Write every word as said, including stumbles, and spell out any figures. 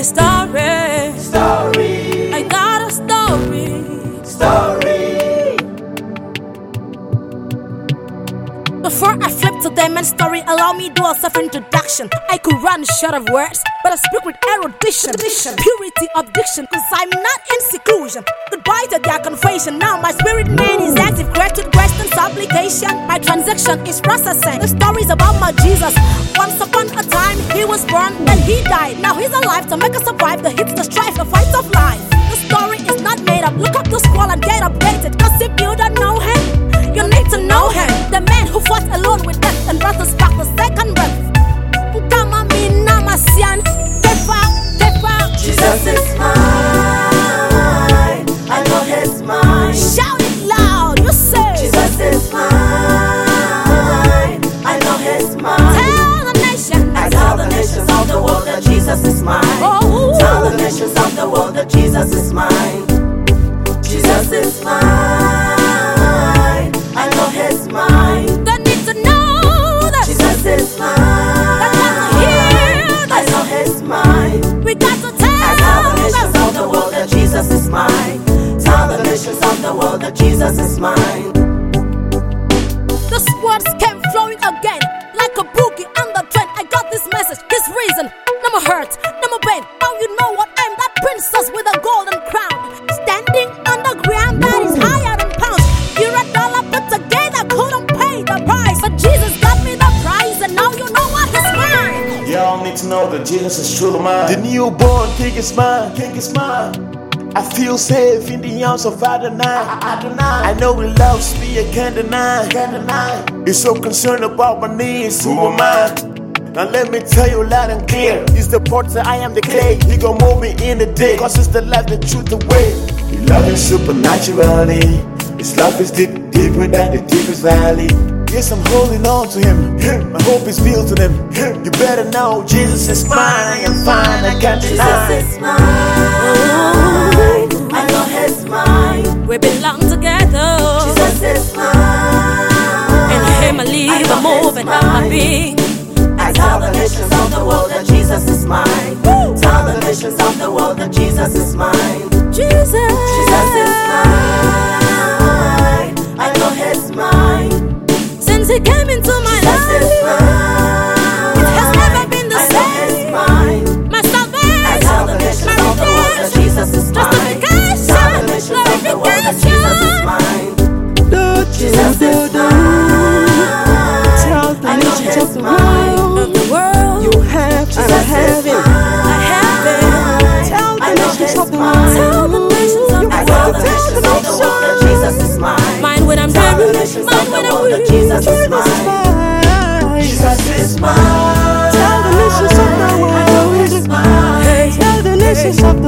story. Story. I got a story. Story. Before I flip to the main story, allow me do a self-introduction. I could run short of words, but I speak with erudition, purity of diction, cause I'm not in seclusion. Goodbye to their confession. Now my spirit man is active, gratitude, question, supplication. My transaction is processing. The story's about my Jesus. Once upon a time, he was born, then he died. Now he's alive to make us survive the hits, the strife, the fights of life. The story is not made up. Look up the scroll and get updated, cause if you don't know him, you need to know him. The man who fought alone with death and brought us back the second breath. Kama mina masian, tefa, tefa. Jesus is mine. I know he's mine. Shout it loud, you say. Jesus is mine. I know he's mine. Tell the nation. I tell the nations of the world that Jesus is mine. Oh. Tell the nations of the world that Jesus is mine. Jesus is mine. I know he's mine. They need to know that Jesus is mine. They got to hear I that know he's mine. we got to I tell the tell nations them. of the world that Jesus is mine. Tell the nations of the world that Jesus is mine. The words came flowing again, like a boogie on the trend. I got this message, his reason. No more hurt, no more pain. Now you know what I'm, that princess with a golden crown, standing on the ground that is higher than pounds. You're a dollar put together, couldn't pay the price, but Jesus got me the prize, and now you know what is mine. Y'all need to know that Jesus is truly mine. The newborn king is mine, king is mine. I feel safe in the arms of Adonai. I know he loves me, I can't deny. He's so concerned about my needs, who am I? Now let me tell you loud and clear. He's the potter, I am the clay. He gon' mold me in the day, cause it's the life, the truth, the way. He loves me supernaturally. His love is deep, deeper than the deepest valley. Yes, I'm holding on to him. My hope is built on him. You better know Jesus is mine. I am fine, I can't deny. Jesus is mine. I know he's mine. We belong together. Jesus is mine. In him I live, I move, and have my being. I tell the nations of the world that Jesus is mine. Woo! Tell the nations of the world that Jesus is mine. Jesus, Jesus is mine. I know he's mine. since he came into my Jesus is life, mine. it has never been the I know he's same. mine. My I tell the salvation, nations my of the world that redemption, Jesus is mine. justification, Tell the nations of the world that Jesus is mine. Jesus is mine. Tell the I know nations he's of the mine. world of the world. you have and I have it. I have it. Tell the I know nations he's of the mine. Tell the world nations of you the I have tell world. the nations of the world that Jesus is mine. Mine when I'm Tell the dead, nations mine of the when I'm world that weak. Jesus is Jesus is mine. mine. Jesus is mine. Tell the nations of the I know he's world. mine. Tell the nations of the